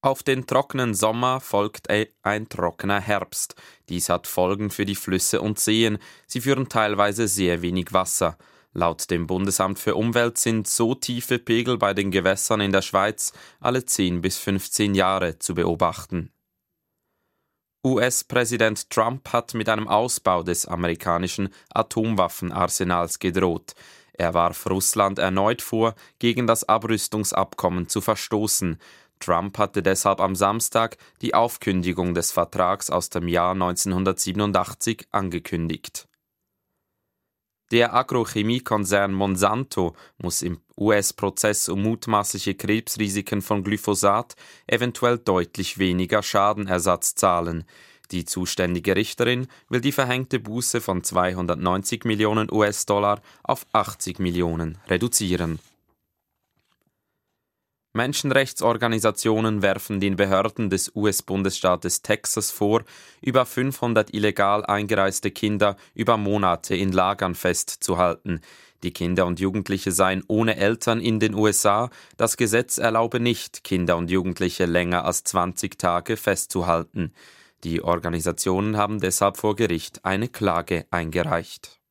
Auf den trockenen Sommer folgt ein trockener Herbst. Dies hat Folgen für die Flüsse und Seen. Sie führen teilweise sehr wenig Wasser. Laut dem Bundesamt für Umwelt sind so tiefe Pegel bei den Gewässern in der Schweiz alle 10 bis 15 Jahre zu beobachten. US-Präsident Trump hat mit einem Ausbau des amerikanischen Atomwaffenarsenals gedroht. Er warf Russland erneut vor, gegen das Abrüstungsabkommen zu verstoßen. Trump hatte deshalb am Samstag die Aufkündigung des Vertrags aus dem Jahr 1987 angekündigt. Der Agrochemiekonzern Monsanto muss im US-Prozess um mutmaßliche Krebsrisiken von Glyphosat eventuell deutlich weniger Schadenersatz zahlen. Die zuständige Richterin will die verhängte Buße von 290 Millionen US-Dollar auf 80 Millionen reduzieren. Menschenrechtsorganisationen werfen den Behörden des US-Bundesstaates Texas vor, über 500 illegal eingereiste Kinder über Monate in Lagern festzuhalten. Die Kinder und Jugendliche seien ohne Eltern in den USA. Das Gesetz erlaube nicht, Kinder und Jugendliche länger als 20 Tage festzuhalten. Die Organisationen haben deshalb vor Gericht eine Klage eingereicht.